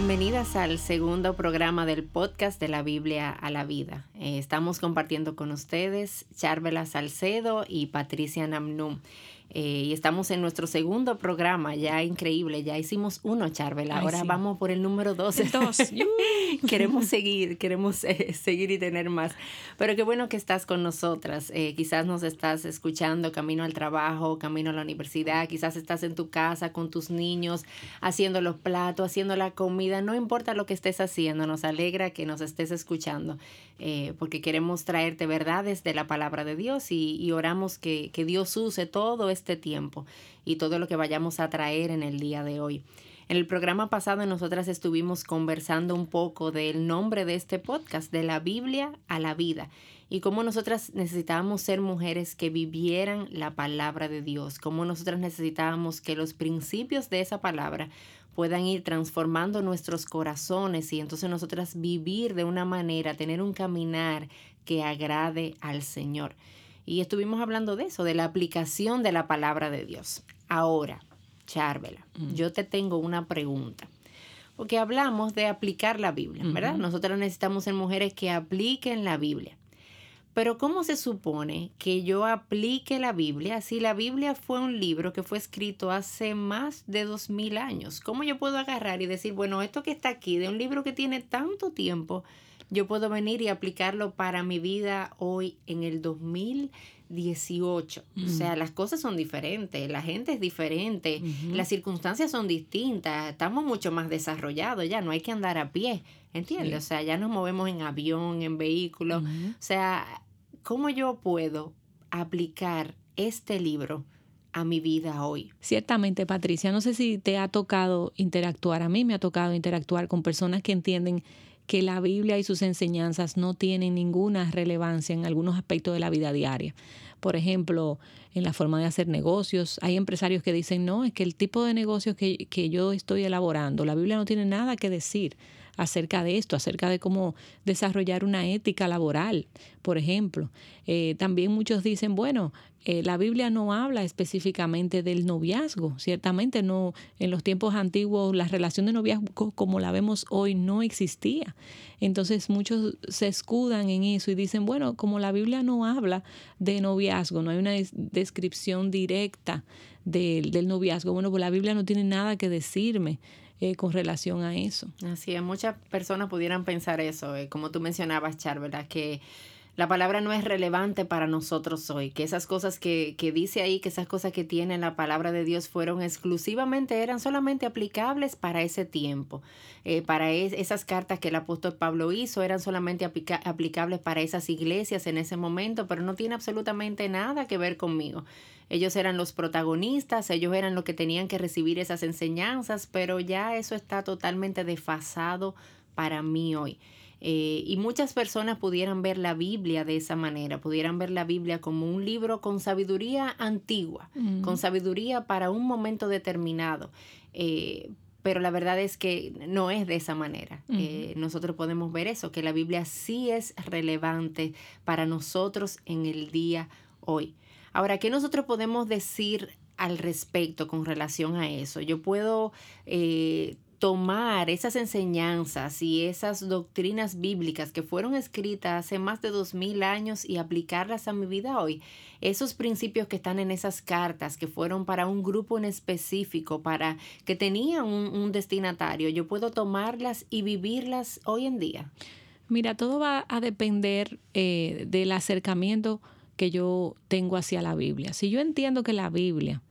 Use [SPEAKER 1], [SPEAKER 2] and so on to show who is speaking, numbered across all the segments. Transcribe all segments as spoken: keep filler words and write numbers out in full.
[SPEAKER 1] Bienvenidas al segundo programa del podcast de la Biblia a la vida. Eh, estamos compartiendo con ustedes Charvela Salcedo y Patricia Namnum. Eh, y estamos en nuestro segundo programa, ya increíble, ya hicimos uno, Charvela, ahora
[SPEAKER 2] Ay, sí.
[SPEAKER 1] vamos por el número dos.
[SPEAKER 2] El dos.
[SPEAKER 1] Queremos seguir, queremos eh, seguir y tener más. Pero qué bueno que estás con nosotras. Eh, quizás nos estás escuchando camino al trabajo, camino a la universidad, quizás estás en tu casa con tus niños, haciendo los platos, haciendo la comida. No importa lo que estés haciendo, nos alegra que nos estés escuchando, eh, porque queremos traerte verdades de la palabra de Dios y, y oramos que, que Dios use todo este tiempo y todo lo que vayamos a traer en el día de hoy. En el programa pasado nosotras estuvimos conversando un poco del nombre de este podcast, de la Biblia a la vida, y cómo nosotras necesitábamos ser mujeres que vivieran la palabra de Dios, cómo nosotras necesitábamos que los principios de esa palabra puedan ir transformando nuestros corazones y entonces nosotras vivir de una manera, tener un caminar que agrade al Señor. Y estuvimos hablando de eso, de la aplicación de la palabra de Dios. Ahora, Charvela, mm. yo te tengo una pregunta. Porque hablamos de aplicar la Biblia, ¿verdad? Uh-huh. Nosotros necesitamos ser mujeres que apliquen la Biblia. Pero ¿cómo se supone que yo aplique la Biblia si la Biblia fue un libro que fue escrito hace más de dos mil años? ¿Cómo yo puedo agarrar y decir, bueno, esto que está aquí, de un libro que tiene tanto tiempo, yo puedo venir y aplicarlo para mi vida hoy en el dos mil dieciocho? Mm. O sea, las cosas son diferentes, la gente es diferente, uh-huh. las circunstancias son distintas, estamos mucho más desarrollados ya, no hay que andar a pie, ¿entiendes? Sí. O sea, ya nos movemos en avión, en vehículo. Uh-huh. O sea, ¿cómo yo puedo aplicar este libro a mi vida hoy?
[SPEAKER 2] Ciertamente, Patricia, no sé si te ha tocado interactuar, a mí me ha tocado interactuar con personas que entienden que la Biblia y sus enseñanzas no tienen ninguna relevancia en algunos aspectos de la vida diaria. Por ejemplo, en la forma de hacer negocios, hay empresarios que dicen, no, es que el tipo de negocios que, que yo estoy elaborando, la Biblia no tiene nada que decir acerca de esto, acerca de cómo desarrollar una ética laboral, por ejemplo. Eh, también muchos dicen, bueno, eh, la Biblia no habla específicamente del noviazgo. Ciertamente no, en los tiempos antiguos la relación de noviazgo como la vemos hoy no existía. Entonces muchos se escudan en eso y dicen, bueno, como la Biblia no habla de noviazgo, no hay una des- descripción directa de, del noviazgo, bueno, pues la Biblia no tiene nada que decirme Eh, con relación a eso.
[SPEAKER 1] Así es, muchas personas pudieran pensar eso, eh, como tú mencionabas, Char, ¿verdad? Que la palabra no es relevante para nosotros hoy, que esas cosas que, que dice ahí, que esas cosas que tiene la palabra de Dios fueron exclusivamente, eran solamente aplicables para ese tiempo. Eh, para es, esas cartas que el apóstol Pablo hizo eran solamente aplica, aplicables para esas iglesias en ese momento, pero no tiene absolutamente nada que ver conmigo. Ellos eran los protagonistas, ellos eran los que tenían que recibir esas enseñanzas, pero ya eso está totalmente desfasado para mí hoy. Eh, y muchas personas pudieran ver la Biblia de esa manera, pudieran ver la Biblia como un libro con sabiduría antigua, mm. con sabiduría para un momento determinado. Eh, pero la verdad es que no es de esa manera. Uh-huh. Eh, nosotros podemos ver eso, que la Biblia sí es relevante para nosotros en el día hoy. Ahora, ¿qué nosotros podemos decir al respecto con relación a eso? Yo puedo eh, tomar esas enseñanzas y esas doctrinas bíblicas que fueron escritas hace más de dos mil años y aplicarlas a mi vida hoy. Esos principios que están en esas cartas que fueron para un grupo en específico, para que tenían un, un destinatario, yo puedo tomarlas y vivirlas hoy en día.
[SPEAKER 2] Mira, todo va a depender eh, del acercamiento que yo tengo hacia la Biblia. Si yo entiendo que la Biblia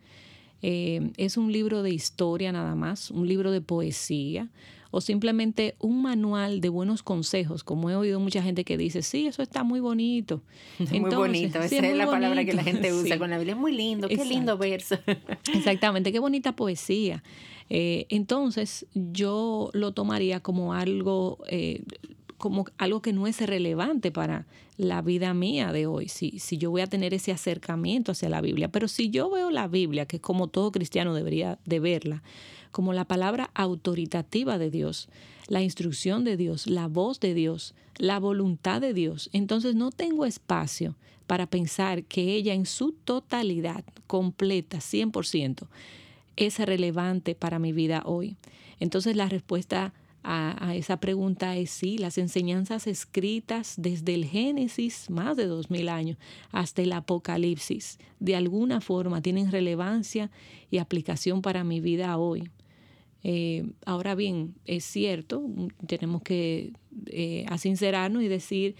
[SPEAKER 2] eh, es un libro de historia nada más, un libro de poesía o simplemente un manual de buenos consejos, como he oído mucha gente que dice, sí, eso está muy bonito.
[SPEAKER 1] Muy Entonces, bonito, esa sí, es, es la bonito. Palabra que la gente usa sí. con la Biblia. Es muy lindo, qué Exacto. lindo verso.
[SPEAKER 2] Exactamente, qué bonita poesía. Eh, entonces yo lo tomaría como algo... Eh, como algo que no es relevante para la vida mía de hoy, si, si yo voy a tener ese acercamiento hacia la Biblia. Pero si yo veo la Biblia, que es como todo cristiano debería de verla, como la palabra autoritativa de Dios, la instrucción de Dios, la voz de Dios, la voluntad de Dios, entonces no tengo espacio para pensar que ella en su totalidad, completa, cien por ciento, es relevante para mi vida hoy. Entonces la respuesta a, a esa pregunta es sí, las enseñanzas escritas desde el Génesis, más de dos mil años, hasta el Apocalipsis, de alguna forma tienen relevancia y aplicación para mi vida hoy. Eh, ahora bien, es cierto, tenemos que eh, asincerarnos y decir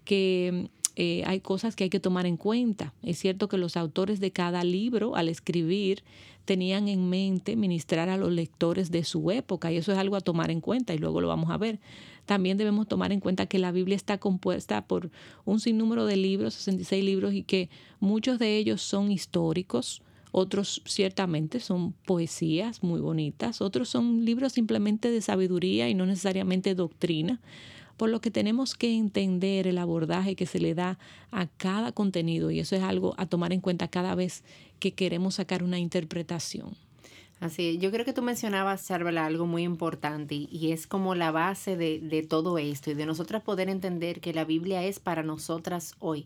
[SPEAKER 2] que eh, hay cosas que hay que tomar en cuenta. Es cierto que los autores de cada libro, al escribir, tenían en mente ministrar a los lectores de su época, y eso es algo a tomar en cuenta y luego lo vamos a ver. También debemos tomar en cuenta que la Biblia está compuesta por un sinnúmero de libros, sesenta y seis libros, y que muchos de ellos son históricos, otros ciertamente son poesías muy bonitas, otros son libros simplemente de sabiduría y no necesariamente doctrina, por lo que tenemos que entender el abordaje que se le da a cada contenido, y eso es algo a tomar en cuenta cada vez que queremos sacar una interpretación.
[SPEAKER 1] Así, yo creo que tú mencionabas, Charvela, algo muy importante y, y es como la base de, de todo esto y de nosotras poder entender que la Biblia es para nosotras hoy.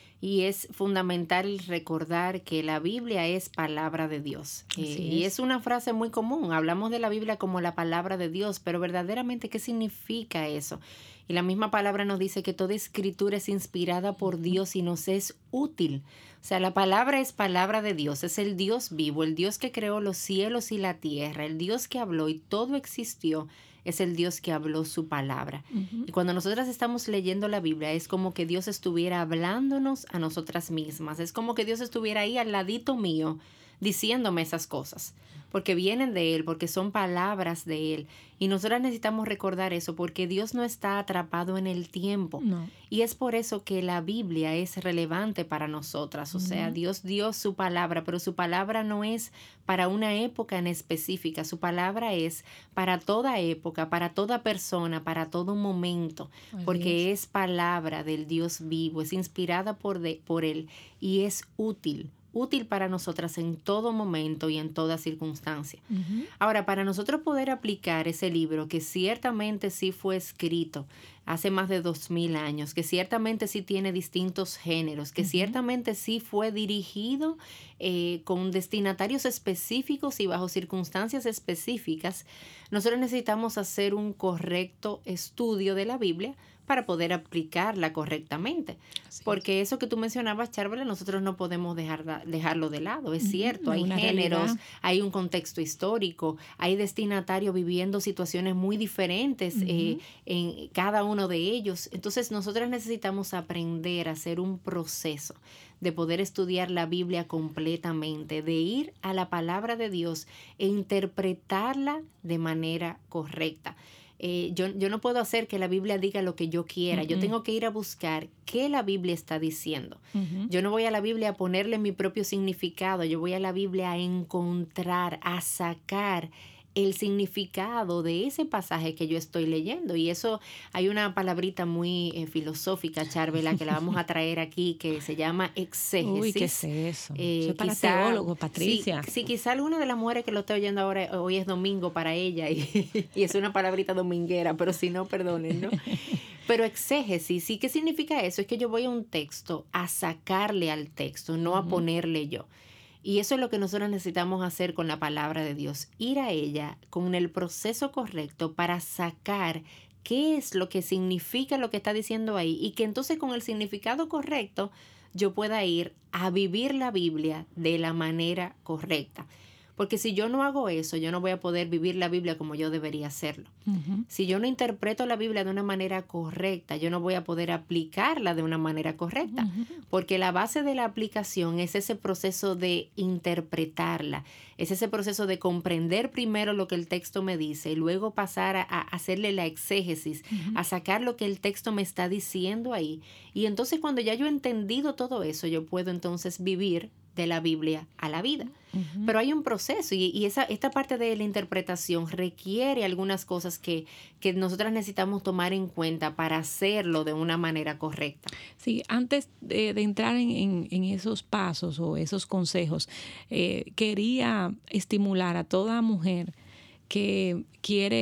[SPEAKER 1] Y es fundamental recordar que la Biblia es palabra de Dios. Eh, es. Y es una frase muy común. Hablamos de la Biblia como la palabra de Dios, pero verdaderamente, ¿qué significa eso? Y la misma palabra nos dice que toda escritura es inspirada por Dios y nos es útil. O sea, la palabra es palabra de Dios, es el Dios vivo, el Dios que creó los cielos y la tierra, el Dios que habló y todo existió. Es el Dios que habló su palabra. Uh-huh. Y cuando nosotras estamos leyendo la Biblia, es como que Dios estuviera hablándonos a nosotras mismas. Es como que Dios estuviera ahí al ladito mío, diciéndome esas cosas. Porque vienen de Él, porque son palabras de Él. Y nosotras necesitamos recordar eso, porque Dios no está atrapado en el tiempo.
[SPEAKER 2] No.
[SPEAKER 1] Y es por eso que la Biblia es relevante para nosotras. O uh-huh. sea, Dios dio su palabra, pero su palabra no es para una época en específica. Su palabra es para toda época, para toda persona, para todo momento. Así porque es. es palabra del Dios vivo, es inspirada por, de, por Él y es útil. útil para nosotras en todo momento y en toda circunstancia. Uh-huh. Ahora, para nosotros poder aplicar ese libro, que ciertamente sí fue escrito hace más de dos mil años, que ciertamente sí tiene distintos géneros, que uh-huh. ciertamente sí fue dirigido eh, con destinatarios específicos y bajo circunstancias específicas, nosotros necesitamos hacer un correcto estudio de la Biblia para poder aplicarla correctamente. Así Porque es. Eso que tú mencionabas, Charvela, nosotros no podemos dejar, dejarlo de lado. Es cierto, uh-huh. hay Una géneros, realidad. Hay un contexto histórico, hay destinatarios viviendo situaciones muy diferentes uh-huh. eh, en cada uno de ellos. Entonces, nosotros necesitamos aprender a hacer un proceso de poder estudiar la Biblia completamente, de ir a la palabra de Dios e interpretarla de manera correcta. Eh, yo, yo no puedo hacer que la Biblia diga lo que yo quiera. Uh-huh. Yo tengo que ir a buscar qué la Biblia está diciendo. Uh-huh. Yo no voy a la Biblia a ponerle mi propio significado. Yo voy a la Biblia a encontrar, a sacar el significado de ese pasaje que yo estoy leyendo. Y eso, hay una palabrita muy eh, filosófica, Charvela, que la vamos a traer aquí, que se llama exégesis.
[SPEAKER 2] Uy, ¿qué es eso?
[SPEAKER 1] Eh,
[SPEAKER 2] eso es para
[SPEAKER 1] quizá,
[SPEAKER 2] teólogos, Patricia.
[SPEAKER 1] Sí, sí, quizá alguna de las mujeres que lo está oyendo ahora, hoy es domingo para ella, y, y es una palabrita dominguera, pero si no, perdonen, ¿no? Pero exégesis, ¿sí? ¿Qué significa eso? Es que yo voy a un texto a sacarle al texto, no uh-huh. a ponerle yo. Y eso es lo que nosotros necesitamos hacer con la palabra de Dios, ir a ella con el proceso correcto para sacar qué es lo que significa lo que está diciendo ahí y que entonces con el significado correcto yo pueda ir a vivir la Biblia de la manera correcta. Porque si yo no hago eso, yo no voy a poder vivir la Biblia como yo debería hacerlo. Uh-huh. Si yo no interpreto la Biblia de una manera correcta, yo no voy a poder aplicarla de una manera correcta. Uh-huh. Porque la base de la aplicación es ese proceso de interpretarla, es ese proceso de comprender primero lo que el texto me dice y luego pasar a, a hacerle la exégesis, uh-huh. a sacar lo que el texto me está diciendo ahí. Y entonces cuando ya yo he entendido todo eso, yo puedo entonces vivir de la Biblia a la vida. Uh-huh. Pero hay un proceso y, y esa, esta parte de la interpretación requiere algunas cosas que, que nosotras necesitamos tomar en cuenta para hacerlo de una manera correcta.
[SPEAKER 2] Sí, antes de, de entrar en, en, en esos pasos o esos consejos, eh, quería estimular a toda mujer que quiere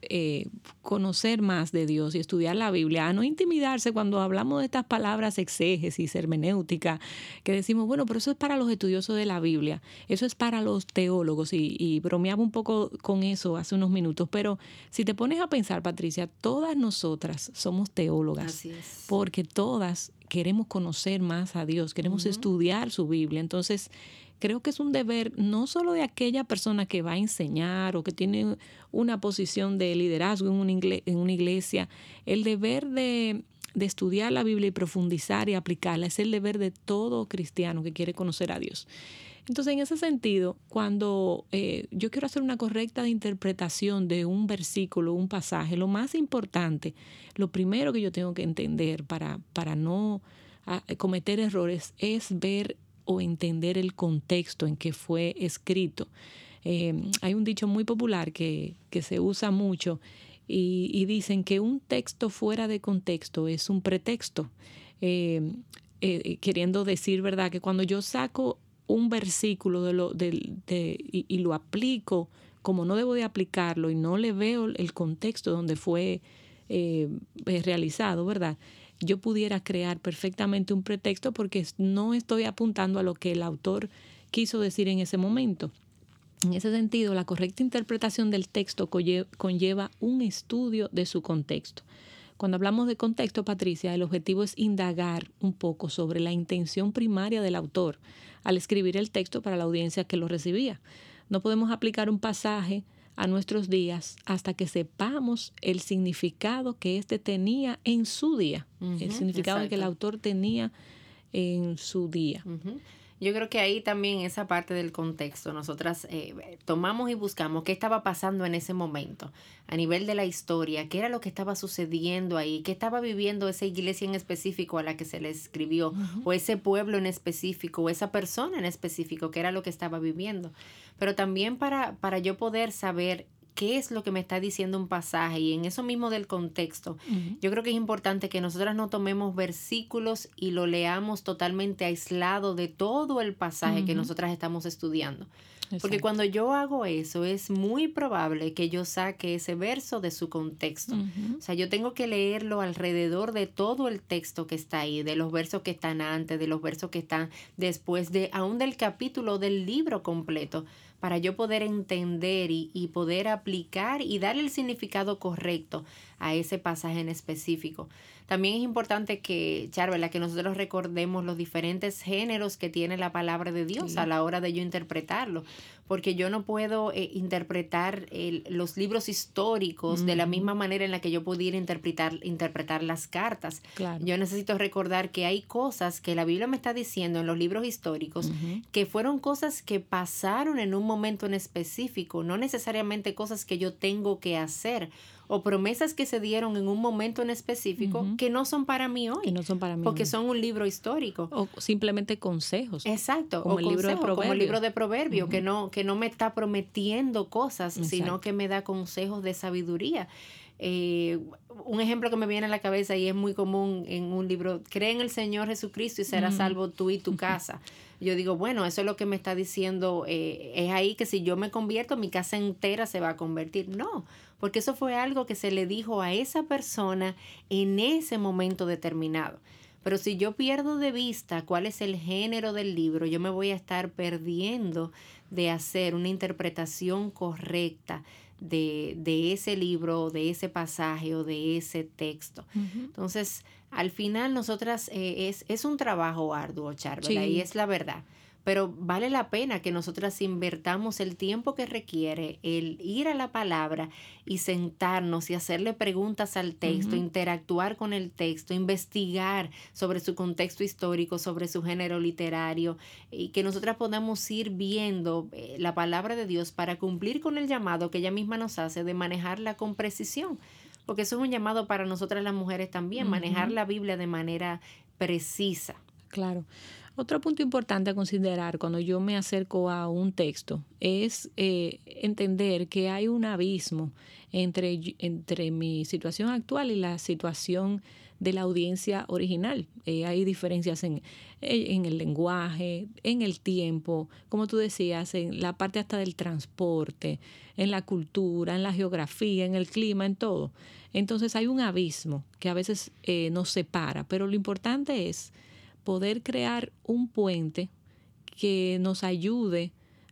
[SPEAKER 2] eh, conocer más de Dios y estudiar la Biblia, a no intimidarse cuando hablamos de estas palabras exégesis, hermenéutica, que decimos, bueno, pero eso es para los estudiosos de la Biblia, eso es para los teólogos, y, y bromeaba un poco con eso hace unos minutos, pero si te pones a pensar, Patricia, todas nosotras somos teólogas.
[SPEAKER 1] Así es.
[SPEAKER 2] Porque todas queremos conocer más a Dios, queremos uh-huh. estudiar su Biblia. Entonces, creo que es un deber no solo de aquella persona que va a enseñar o que tiene una posición de liderazgo en una, igle- en una iglesia, el deber de, de estudiar la Biblia y profundizar y aplicarla es el deber de todo cristiano que quiere conocer a Dios. Entonces, en ese sentido, cuando eh, yo quiero hacer una correcta interpretación de un versículo, un pasaje, lo más importante, lo primero que yo tengo que entender para, para no a, cometer errores es ver o entender el contexto en que fue escrito. Eh, hay un dicho muy popular que, que se usa mucho y, y dicen que un texto fuera de contexto es un pretexto. Eh, eh, queriendo decir, ¿verdad?, que cuando yo saco un versículo de lo, de, de, y, y lo aplico como no debo de aplicarlo y no le veo el contexto donde fue eh, realizado, ¿verdad?, yo pudiera crear perfectamente un pretexto porque no estoy apuntando a lo que el autor quiso decir en ese momento. En ese sentido, la correcta interpretación del texto conlleva un estudio de su contexto. Cuando hablamos de contexto, Patricia, el objetivo es indagar un poco sobre la intención primaria del autor al escribir el texto para la audiencia que lo recibía. No podemos aplicar un pasaje a nuestros días hasta que sepamos el significado que éste tenía en su día, uh-huh, el significado exacto. que el autor tenía en su día.
[SPEAKER 1] Uh-huh. Yo creo que ahí también esa parte del contexto, nosotras eh, tomamos y buscamos qué estaba pasando en ese momento, a nivel de la historia, qué era lo que estaba sucediendo ahí, qué estaba viviendo esa iglesia en específico a la que se le escribió, uh-huh. o ese pueblo en específico, o esa persona en específico, qué era lo que estaba viviendo. Pero también para, para yo poder saber qué es lo que me está diciendo un pasaje y en eso mismo del contexto, uh-huh. yo creo que es importante que nosotras no tomemos versículos y lo leamos totalmente aislado de todo el pasaje uh-huh. que nosotras estamos estudiando. Exacto. Porque cuando yo hago eso es muy probable que yo saque ese verso de su contexto. Uh-huh. O sea, yo tengo que leerlo alrededor de todo el texto que está ahí, de los versos que están antes, de los versos que están después, de aún del capítulo del libro completo, para yo poder entender y, y poder aplicar y darle el significado correcto a ese pasaje en específico. También es importante que, Charvela, que nosotros recordemos los diferentes géneros que tiene la palabra de Dios sí. a la hora de yo interpretarlo, porque yo no puedo eh, interpretar el, los libros históricos uh-huh. de la misma manera en la que yo pudiera interpretar, interpretar las cartas. Claro. Yo necesito recordar que hay cosas que la Biblia me está diciendo en los libros históricos uh-huh. que fueron cosas que pasaron en un momento en específico, no necesariamente cosas que yo tengo que hacer o promesas que se dieron en un momento en específico uh-huh. que no son para mí hoy.
[SPEAKER 2] Que no son para mí
[SPEAKER 1] porque
[SPEAKER 2] hoy.
[SPEAKER 1] Son un libro histórico.
[SPEAKER 2] O simplemente consejos.
[SPEAKER 1] Exacto.
[SPEAKER 2] Como
[SPEAKER 1] o
[SPEAKER 2] el
[SPEAKER 1] consejos,
[SPEAKER 2] libro de Proverbios.
[SPEAKER 1] Como el libro de Proverbios, uh-huh. que, no, que no me está prometiendo cosas, Exacto. sino que me da consejos de sabiduría. Eh, un ejemplo que me viene a la cabeza y es muy común en un libro, cree en el Señor Jesucristo y serás uh-huh. salvo tú y tu casa. Yo digo, bueno, eso es lo que me está diciendo, eh, es ahí que si yo me convierto, mi casa entera se va a convertir. No, porque eso fue algo que se le dijo a esa persona en ese momento determinado. Pero si yo pierdo de vista cuál es el género del libro, yo me voy a estar perdiendo de hacer una interpretación correcta de, de ese libro, de ese pasaje o de ese texto. Uh-huh. Entonces, al final, nosotras eh, es, es un trabajo arduo, Charvela, sí. y es la verdad. Pero vale la pena que nosotras invertamos el tiempo que requiere el ir a la palabra y sentarnos y hacerle preguntas al texto, uh-huh. interactuar con el texto, investigar sobre su contexto histórico, sobre su género literario, y que nosotras podamos ir viendo eh, la palabra de Dios para cumplir con el llamado que ella misma nos hace de manejarla con precisión. Porque eso es un llamado para nosotras las mujeres también, uh-huh. manejar la Biblia de manera precisa.
[SPEAKER 2] Claro. Otro punto importante a considerar cuando yo me acerco a un texto es eh, entender que hay un abismo entre, entre mi situación actual y la situación de la audiencia original. Eh, hay diferencias en, en el lenguaje, en el tiempo, como tú decías, en la parte hasta del transporte, en la cultura, en la geografía, en el clima, en todo. Entonces hay un abismo que a veces eh, nos separa, pero lo importante es poder crear un puente que nos ayude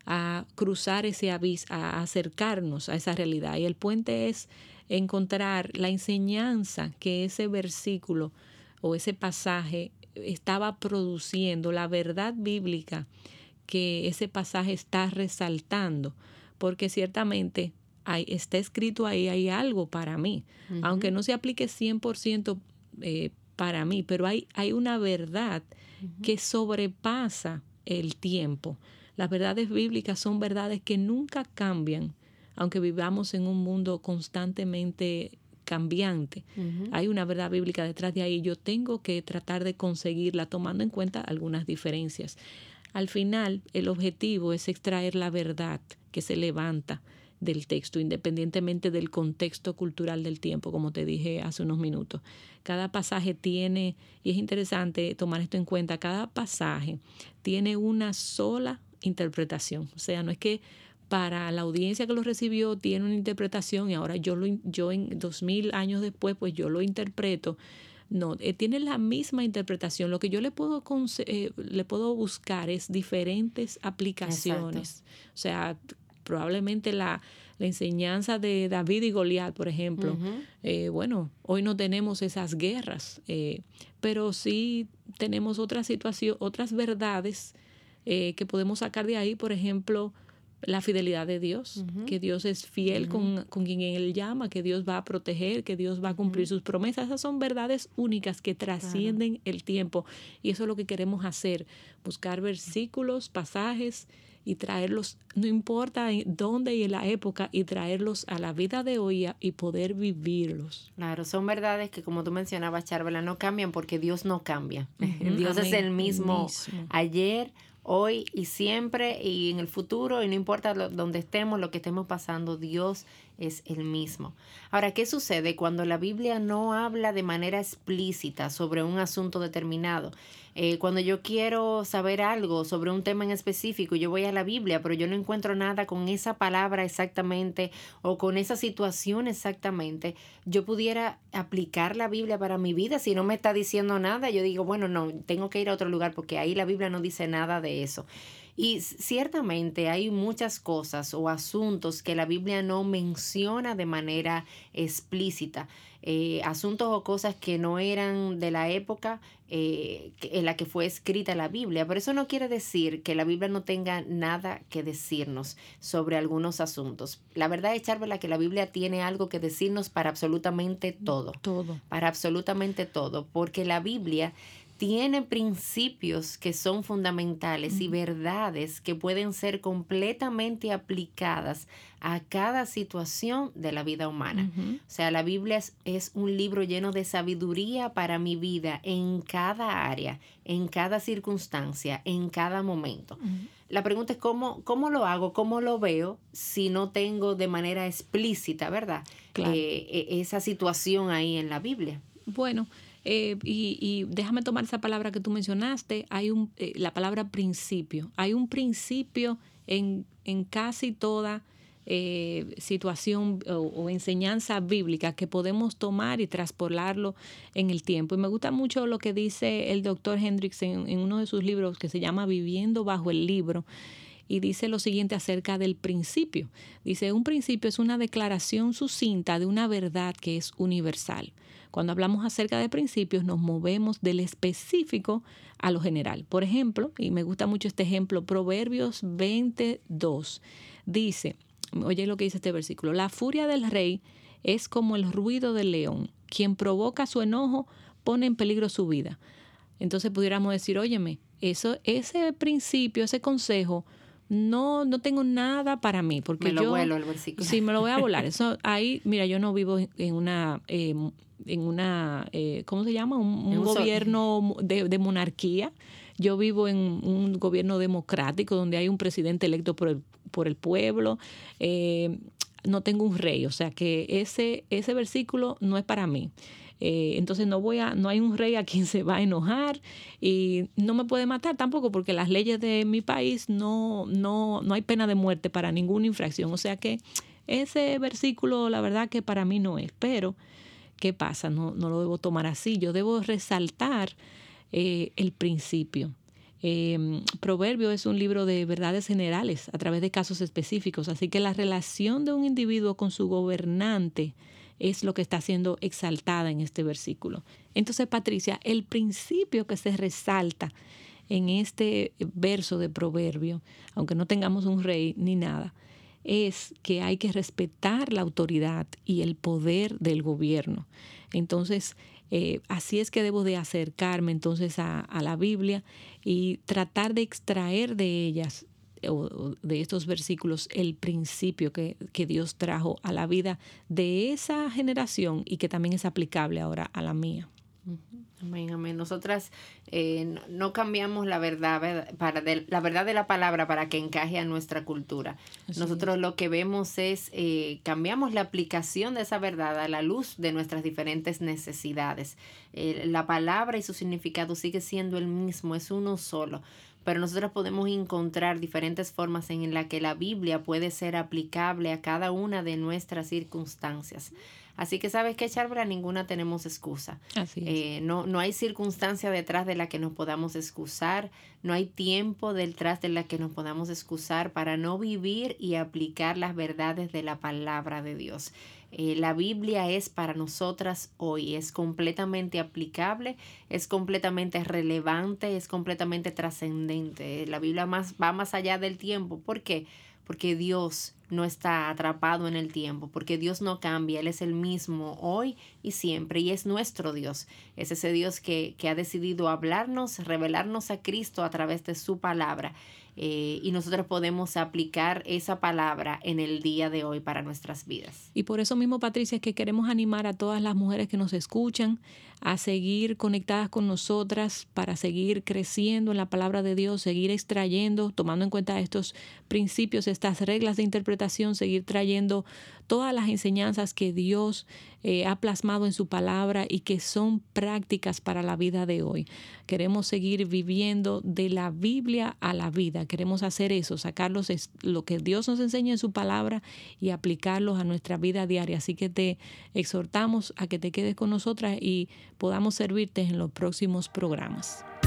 [SPEAKER 2] a cruzar ese abismo, a acercarnos a esa realidad. Y el puente es encontrar la enseñanza que ese versículo o ese pasaje estaba produciendo, la verdad bíblica que ese pasaje está resaltando, porque ciertamente hay, está escrito ahí, hay algo para mí, uh-huh. aunque no se aplique cien por ciento eh, para mí, pero hay, hay una verdad uh-huh. que sobrepasa el tiempo. Las verdades bíblicas son verdades que nunca cambian, aunque vivamos en un mundo constantemente cambiante. Uh-huh. Hay una verdad bíblica detrás de ahí. Yo tengo que tratar de conseguirla tomando en cuenta algunas diferencias. Al final, el objetivo es extraer la verdad que se levanta del texto, independientemente del contexto cultural del tiempo, como te dije hace unos minutos. Cada pasaje tiene, y es interesante tomar esto en cuenta, cada pasaje tiene una sola interpretación. O sea, no es que para la audiencia que lo recibió tiene una interpretación y ahora yo, lo, yo en dos mil años después, pues yo lo interpreto. No, eh, tiene la misma interpretación. Lo que yo le puedo, eh, le puedo buscar es diferentes aplicaciones. Exacto. O sea, probablemente la, la enseñanza de David y Goliat, por ejemplo. Uh-huh. Eh, bueno, hoy no tenemos esas guerras, eh, pero sí tenemos otras situaciones, otras verdades eh, que podemos sacar de ahí, por ejemplo, la fidelidad de Dios, uh-huh. que Dios es fiel uh-huh. con, con quien Él llama, que Dios va a proteger, que Dios va a cumplir uh-huh. sus promesas. Esas son verdades únicas que trascienden claro. el tiempo. Y eso es lo que queremos hacer, buscar versículos, pasajes y traerlos, no importa dónde y en la época, y traerlos a la vida de hoy y poder vivirlos.
[SPEAKER 1] Claro, son verdades que, como tú mencionabas, Charvela, no cambian porque Dios no cambia. Uh-huh. Dios Amén. Es el mismo, el mismo ayer, hoy y siempre y en el futuro, y no importa lo, donde estemos, lo que estemos pasando, Dios es el mismo. Ahora, ¿qué sucede cuando la Biblia no habla de manera explícita sobre un asunto determinado? Eh, cuando yo quiero saber algo sobre un tema en específico, yo voy a la Biblia, pero yo no encuentro nada con esa palabra exactamente o con esa situación exactamente. Yo pudiera aplicar la Biblia para mi vida. Si no me está diciendo nada, yo digo, bueno, no, tengo que ir a otro lugar porque ahí la Biblia no dice nada de eso. Y ciertamente hay muchas cosas o asuntos que la Biblia no menciona de manera explícita. Eh, asuntos o cosas que no eran de la época eh, en la que fue escrita la Biblia. Pero eso no quiere decir que la Biblia no tenga nada que decirnos sobre algunos asuntos. La verdad es, Charvela, que la Biblia tiene algo que decirnos para absolutamente todo.
[SPEAKER 2] Todo.
[SPEAKER 1] Para absolutamente todo. Porque la Biblia tiene principios que son fundamentales uh-huh. y verdades que pueden ser completamente aplicadas a cada situación de la vida humana. Uh-huh. O sea, la Biblia es, es un libro lleno de sabiduría para mi vida en cada área, en cada circunstancia, en cada momento. Uh-huh. La pregunta es cómo, cómo lo hago, cómo lo veo si no tengo de manera explícita, ¿verdad?
[SPEAKER 2] Claro.
[SPEAKER 1] Eh, esa situación ahí en la Biblia.
[SPEAKER 2] Bueno, Eh, y, y déjame tomar esa palabra que tú mencionaste, hay un, eh, la palabra principio. Hay un principio en, en casi toda eh, situación o, o enseñanza bíblica que podemos tomar y traspolarlo en el tiempo. Y me gusta mucho lo que dice el doctor Hendricks en, en uno de sus libros que se llama Viviendo bajo el libro. Y dice lo siguiente acerca del principio. Dice, un principio es una declaración sucinta de una verdad que es universal. Cuando hablamos acerca de principios, nos movemos del específico a lo general. Por ejemplo, y me gusta mucho este ejemplo, Proverbios veintidós dice, oye lo que dice este versículo, la furia del rey es como el ruido del león. Quien provoca su enojo pone en peligro su vida. Entonces pudiéramos decir, óyeme, eso, ese principio, ese consejo, no, no tengo nada para mí. Porque
[SPEAKER 1] me lo
[SPEAKER 2] yo,
[SPEAKER 1] vuelo el versículo.
[SPEAKER 2] Sí, me lo voy a volar. Eso, ahí, mira, yo no vivo en una, eh, en una eh, ¿cómo se llama? Un, un, un gobierno de, de monarquía. Yo vivo en un gobierno democrático donde hay un presidente electo por el, por el pueblo. Eh, no tengo un rey, o sea que ese, ese versículo no es para mí. Eh, entonces no voy a, no hay un rey a quien se va a enojar y no me puede matar tampoco porque las leyes de mi país no, no, no hay pena de muerte para ninguna infracción. O sea que ese versículo la verdad que para mí no es. Pero, ¿qué pasa? No, no lo debo tomar así. Yo debo resaltar eh, el principio. Eh, Proverbio es un libro de verdades generales a través de casos específicos, así que la relación de un individuo con su gobernante es lo que está siendo exaltada en este versículo. Entonces, Patricia, el principio que se resalta en este verso de Proverbio, aunque no tengamos un rey ni nada, es que hay que respetar la autoridad y el poder del gobierno. Entonces, eh, así es que debo de acercarme entonces a, a la Biblia y tratar de extraer de ellas, o de estos versículos, el principio que, que Dios trajo a la vida de esa generación y que también es aplicable ahora a la mía.
[SPEAKER 1] Amén, amén. Nosotras eh, no, no cambiamos la verdad, verdad para de, la verdad de la palabra para que encaje a nuestra cultura. Así Nosotros es. Lo que vemos es eh, cambiamos la aplicación de esa verdad a la luz de nuestras diferentes necesidades. Eh, la palabra y su significado sigue siendo el mismo, es uno solo. Pero nosotros podemos encontrar diferentes formas en las que la Biblia puede ser aplicable a cada una de nuestras circunstancias. Así que, ¿sabes qué, Charbra? Ninguna tenemos excusa.
[SPEAKER 2] Así es.
[SPEAKER 1] Eh, no, no hay circunstancia detrás de la que nos podamos excusar, no hay tiempo detrás de la que nos podamos excusar para no vivir y aplicar las verdades de la palabra de Dios. Eh, la Biblia es para nosotras hoy, es completamente aplicable, es completamente relevante, es completamente trascendente. La Biblia más, va más allá del tiempo. ¿Por qué? Porque Dios no está atrapado en el tiempo, porque Dios no cambia, Él es el mismo hoy y siempre, y es nuestro Dios. Es ese Dios que, que ha decidido hablarnos, revelarnos a Cristo a través de su palabra. Eh, y nosotros podemos aplicar esa palabra en el día de hoy para nuestras vidas.
[SPEAKER 2] Y por eso mismo, Patricia, es que queremos animar a todas las mujeres que nos escuchan a seguir conectadas con nosotras para seguir creciendo en la palabra de Dios, seguir extrayendo, tomando en cuenta estos principios, estas reglas de interpretación, seguir trayendo todas las enseñanzas que Dios eh, ha plasmado en su palabra y que son prácticas para la vida de hoy. Queremos seguir viviendo de la Biblia a la vida. Queremos hacer eso, sacarlos lo que Dios nos enseña en su palabra y aplicarlos a nuestra vida diaria. Así que te exhortamos a que te quedes con nosotras y podamos servirte en los próximos programas.